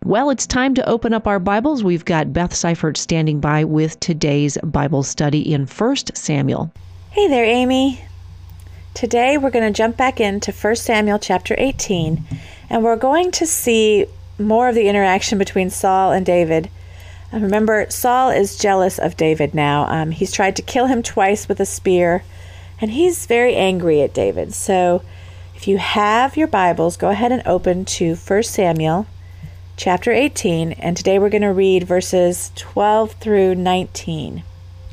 Well, it's time to open up our Bibles. We've got Beth Seifert standing by with today's Bible study in 1 Samuel. Hey there, Amy. Today we're going to jump back into 1 Samuel chapter 18, and we're going to see more of the interaction between Saul and David. Remember, Saul is jealous of David now. He's tried to kill him twice with a spear, and he's very angry at David. So if you have your Bibles, go ahead and open to 1 Samuel chapter 18, and today we're going to read verses 12 through 19.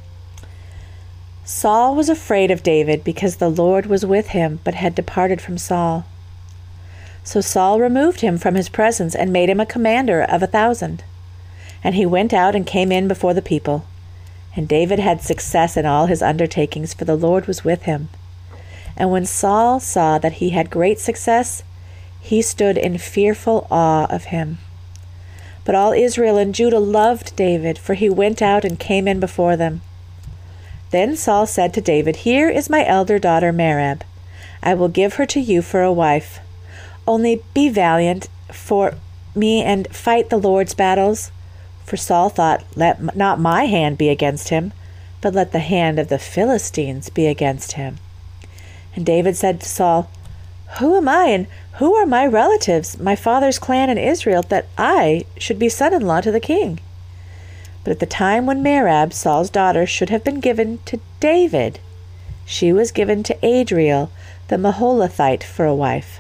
Saul was afraid of David because the Lord was with him, but had departed from Saul. So Saul removed him from his presence and made him a commander of 1,000. And he went out and came in before the people. And David had success in all his undertakings, for the Lord was with him. And when Saul saw that he had great success, he stood in fearful awe of him. But all Israel and Judah loved David, for he went out and came in before them. Then Saul said to David, "Here is my elder daughter Merab. I will give her to you for a wife. Only be valiant for me and fight the Lord's battles." For Saul thought, "Let not my hand be against him, but let the hand of the Philistines be against him." And David said to Saul, "Who am I, and who are my relatives, my father's clan in Israel, that I should be son-in-law to the king?" But at the time when Merab, Saul's daughter, should have been given to David, she was given to Adriel, the Maholathite, for a wife.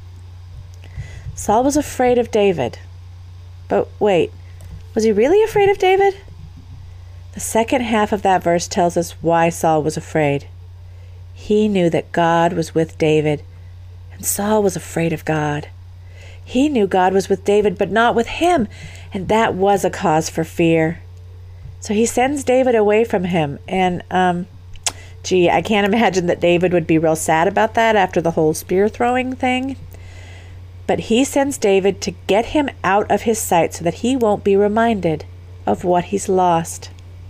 Saul was afraid of David. But wait, was he really afraid of David? The second half of that verse tells us why Saul was afraid. He knew that God was with David, and Saul was afraid of God. He knew God was with David, but not with him, and that was a cause for fear. So he sends David away from him, and, I can't imagine that David would be real sad about that after the whole spear-throwing thing. But he sends David to get him out of his sight so that he won't be reminded of what he's lost.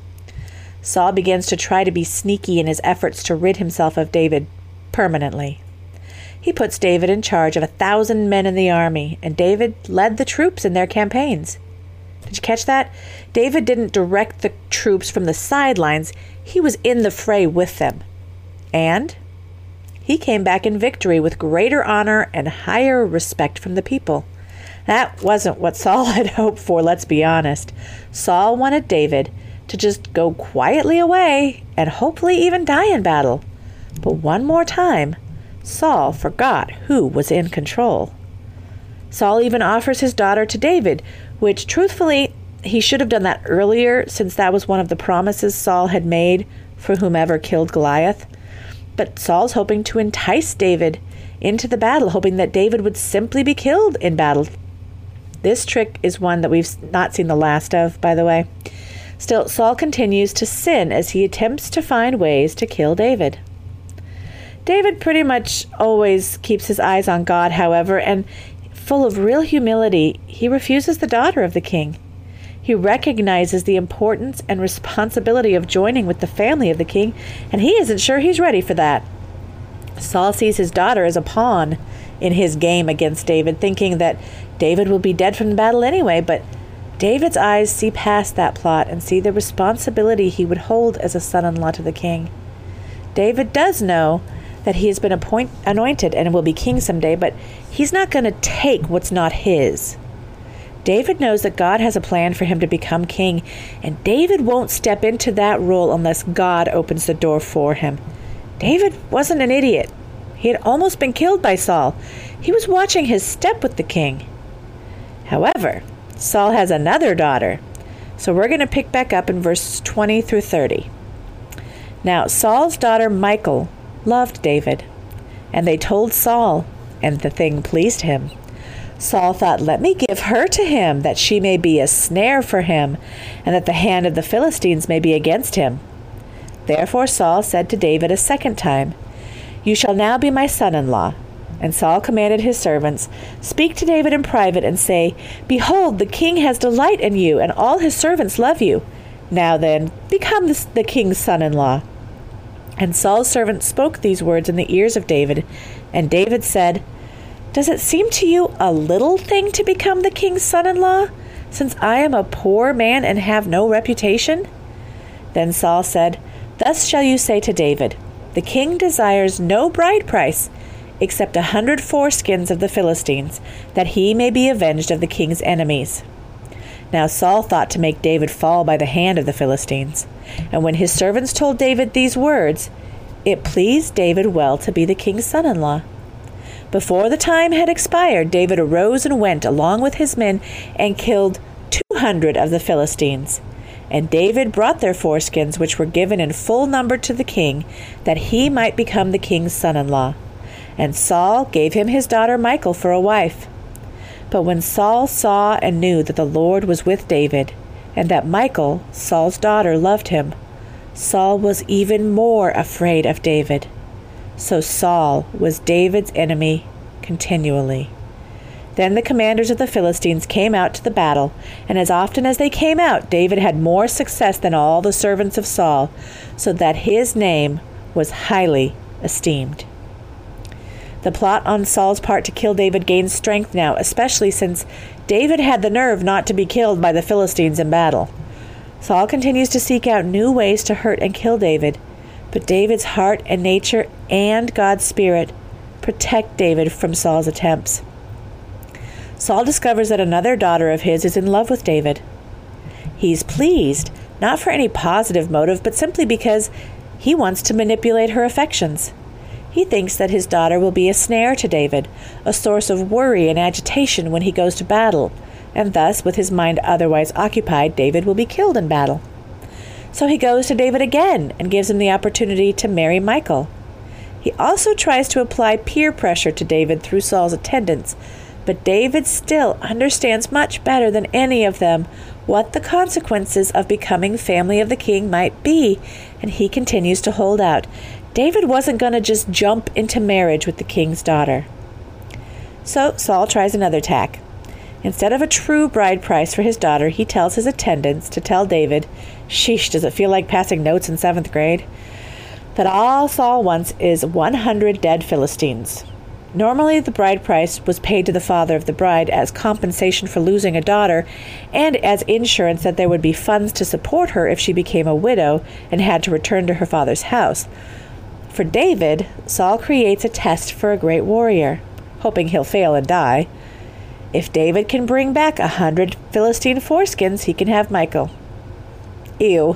Saul begins to try to be sneaky in his efforts to rid himself of David permanently. He puts David in charge of 1,000 men in the army, and David led the troops in their campaigns. Did you catch that? David didn't direct the troops from the sidelines. He was in the fray with them. And he came back in victory with greater honor and higher respect from the people. That wasn't what Saul had hoped for, let's be honest. Saul wanted David to just go quietly away and hopefully even die in battle. But one more time, Saul forgot who was in control. Saul even offers his daughter to David, which truthfully, he should have done that earlier, since that was one of the promises Saul had made for whomever killed Goliath. But Saul's hoping to entice David into the battle, hoping that David would simply be killed in battle. This trick is one that we've not seen the last of, by the way. Still, Saul continues to sin as he attempts to find ways to kill David. David pretty much always keeps his eyes on God, however, and full of real humility, he refuses the daughter of the king. He recognizes the importance and responsibility of joining with the family of the king, and he isn't sure he's ready for that. Saul sees his daughter as a pawn in his game against David, thinking that David will be dead from the battle anyway, but David's eyes see past that plot and see the responsibility he would hold as a son-in-law to the king. David does know that he has been anointed and will be king someday, but he's not going to take what's not his. David knows that God has a plan for him to become king, and David won't step into that role unless God opens the door for him. David wasn't an idiot. He had almost been killed by Saul. He was watching his step with the king. However, Saul has another daughter, so we're going to pick back up in verse 20 through 30. Now, Saul's daughter Michal loved David, and they told Saul, and the thing pleased him. Saul thought, "Let me give her to him, that she may be a snare for him, and that the hand of the Philistines may be against him." Therefore Saul said to David a second time, "You shall now be my son-in-law." And Saul commanded his servants, "Speak to David in private and say, 'Behold, the king has delight in you, and all his servants love you. Now then, become the king's son-in-law.'" And Saul's servant spoke these words in the ears of David, and David said, Does it seem to you a little thing to become the king's son-in-law, since I am a poor man and have no reputation?" Then Saul said, "Thus shall you say to David, the king desires no bride price, except 100 foreskins of the Philistines, that he may be avenged of the king's enemies." Now Saul thought to make David fall by the hand of the Philistines. And when his servants told David these words, it pleased David well to be the king's son-in-law. Before the time had expired, David arose and went along with his men and killed 200 of the Philistines. And David brought their foreskins, which were given in full number to the king, that he might become the king's son-in-law. And Saul gave him his daughter Michal for a wife. But when Saul saw and knew that the Lord was with David, and that Michal, Saul's daughter, loved him, Saul was even more afraid of David. So Saul was David's enemy continually. Then the commanders of the Philistines came out to the battle, and as often as they came out, David had more success than all the servants of Saul, so that his name was highly esteemed. The plot on Saul's part to kill David gained strength now, especially since David had the nerve not to be killed by the Philistines in battle. Saul continues to seek out new ways to hurt and kill David, but David's heart and nature and God's Spirit protect David from Saul's attempts. Saul discovers that another daughter of his is in love with David. He's pleased, not for any positive motive, but simply because he wants to manipulate her affections. He thinks that his daughter will be a snare to David, a source of worry and agitation when he goes to battle, and thus, with his mind otherwise occupied, David will be killed in battle. So he goes to David again and gives him the opportunity to marry Michal. He also tries to apply peer pressure to David through Saul's attendants, but David still understands much better than any of them what the consequences of becoming family of the king might be, and he continues to hold out. David wasn't going to just jump into marriage with the king's daughter. So Saul tries another tack. Instead of a true bride price for his daughter, he tells his attendants to tell David, sheesh, does it feel like passing notes in 7th grade? That all Saul wants is 100 dead Philistines. Normally, the bride price was paid to the father of the bride as compensation for losing a daughter and as insurance that there would be funds to support her if she became a widow and had to return to her father's house. For David, Saul creates a test for a great warrior, hoping he'll fail and die. If David can bring back 100 Philistine foreskins, he can have Michal. Ew.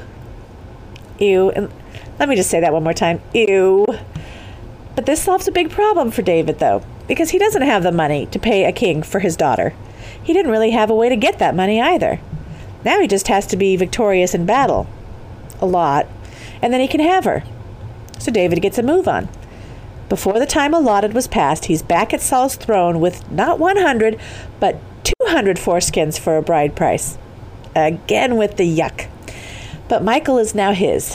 Ew. And let me just say that one more time. Ew. But this solves a big problem for David, though, because he doesn't have the money to pay a king for his daughter. He didn't really have a way to get that money either. Now he just has to be victorious in battle. A lot. And then he can have her. So David gets a move on. Before the time allotted was passed, he's back at Saul's throne with not 100, but 200 foreskins for a bride price. Again with the yuck. But Michal is now his.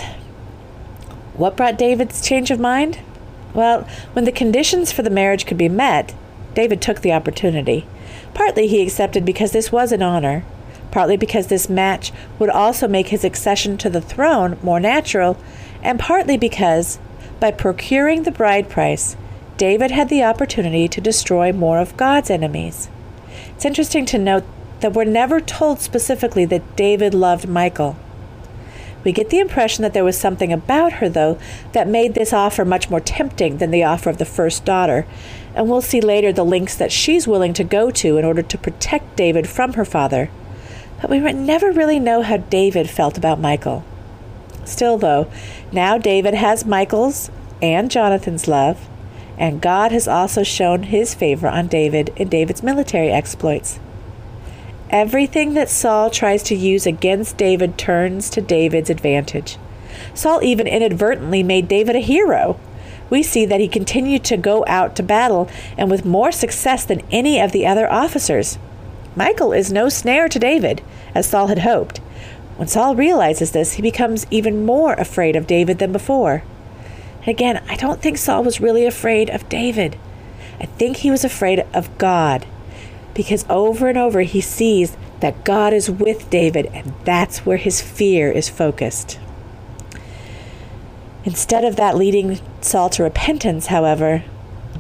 What brought David's change of mind? Well, when the conditions for the marriage could be met, David took the opportunity. Partly he accepted because this was an honor, partly because this match would also make his accession to the throne more natural, and partly because, by procuring the bride price, David had the opportunity to destroy more of God's enemies. It's interesting to note that we're never told specifically that David loved Michal. We get the impression that there was something about her, though, that made this offer much more tempting than the offer of the first daughter, and we'll see later the lengths that she's willing to go to in order to protect David from her father. But we never really know how David felt about Michal. Still, though, now David has Michal's and Jonathan's love, and God has also shown his favor on David in David's military exploits. Everything that Saul tries to use against David turns to David's advantage. Saul even inadvertently made David a hero. We see that he continued to go out to battle, and with more success than any of the other officers. Michal is no snare to David, as Saul had hoped. When Saul realizes this, he becomes even more afraid of David than before. And again, I don't think Saul was really afraid of David. I think he was afraid of God, because over and over he sees that God is with David, and that's where his fear is focused. Instead of that leading Saul to repentance, however,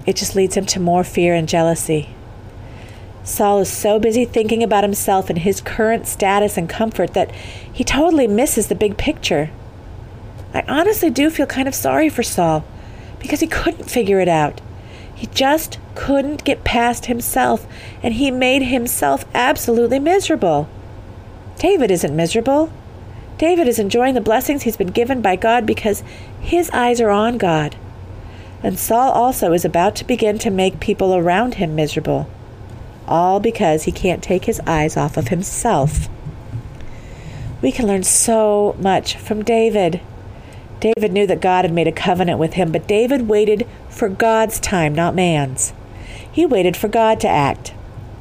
it just leads him to more fear and jealousy. Saul is so busy thinking about himself and his current status and comfort that he totally misses the big picture. I honestly do feel kind of sorry for Saul because he couldn't figure it out. He just couldn't get past himself, and he made himself absolutely miserable. David isn't miserable. David is enjoying the blessings he's been given by God because his eyes are on God. And Saul also is about to begin to make people around him miserable, all because he can't take his eyes off of himself. We can learn so much from David. David knew that God had made a covenant with him, but David waited for God's time, not man's. He waited for God to act.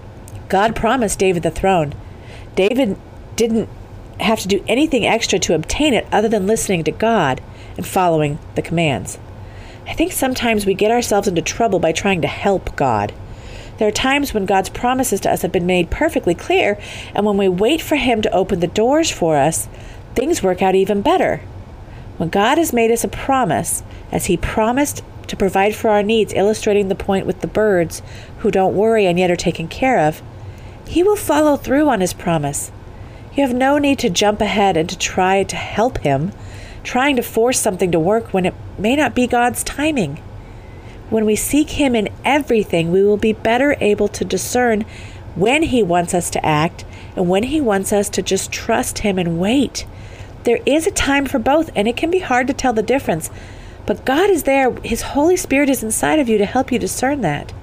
God promised David the throne. David didn't have to do anything extra to obtain it other than listening to God and following the commands. I think sometimes we get ourselves into trouble by trying to help God. There are times when God's promises to us have been made perfectly clear, and when we wait for Him to open the doors for us, things work out even better. When God has made us a promise, as He promised to provide for our needs, illustrating the point with the birds who don't worry and yet are taken care of, He will follow through on His promise. You have no need to jump ahead and to try to help Him, trying to force something to work when it may not be God's timing. When we seek Him in everything, we will be better able to discern when He wants us to act and when He wants us to just trust Him and wait. There is a time for both, and it can be hard to tell the difference. But God is there. His Holy Spirit is inside of you to help you discern that.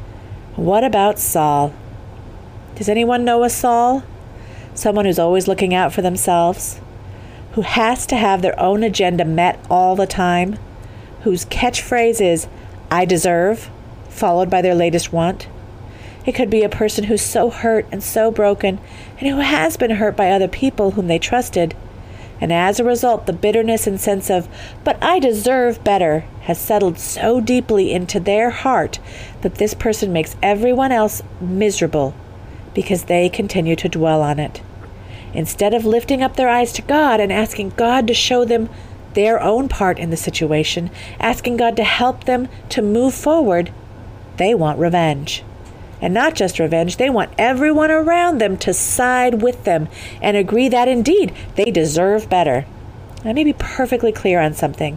What about Saul? Does anyone know a Saul? Someone who's always looking out for themselves, who has to have their own agenda met all the time, whose catchphrase is, "I deserve," followed by their latest want. It could be a person who's so hurt and so broken, and who has been hurt by other people whom they trusted. And as a result, the bitterness and sense of, "but I deserve better," has settled so deeply into their heart that this person makes everyone else miserable because they continue to dwell on it. Instead of lifting up their eyes to God and asking God to show them their own part in the situation, asking God to help them to move forward, they want revenge. And not just revenge, they want everyone around them to side with them and agree that indeed they deserve better. Let me be perfectly clear on something.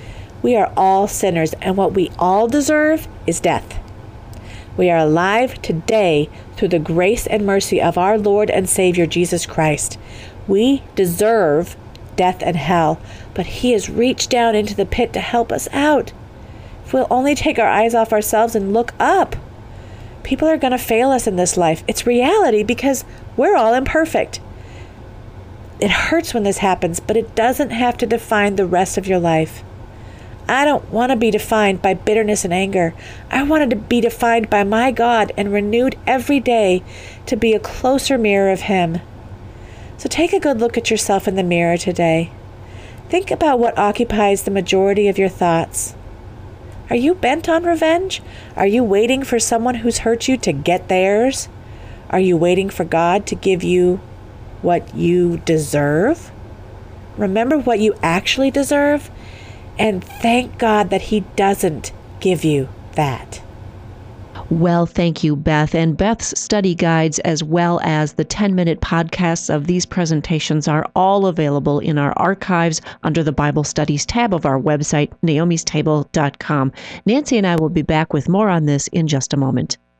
We are all sinners, and what we all deserve is death. We are alive today through the grace and mercy of our Lord and Savior Jesus Christ. We deserve death and hell, but He has reached down into the pit to help us out. If we'll only take our eyes off ourselves and look up. People are going to fail us in this life. It's reality because we're all imperfect. It hurts when this happens, but it doesn't have to define the rest of your life. I don't want to be defined by bitterness and anger. I wanted to be defined by my God and renewed every day to be a closer mirror of Him. So take a good look at yourself in the mirror today. Think about what occupies the majority of your thoughts. Are you bent on revenge? Are you waiting for someone who's hurt you to get theirs? Are you waiting for God to give you what you deserve? Remember what you actually deserve, and thank God that He doesn't give you that. Well, thank you, Beth. And Beth's study guides, as well as the 10-minute podcasts of these presentations, are all available in our archives under the Bible Studies tab of our website, naomistable.com. Nancy and I will be back with more on this in just a moment.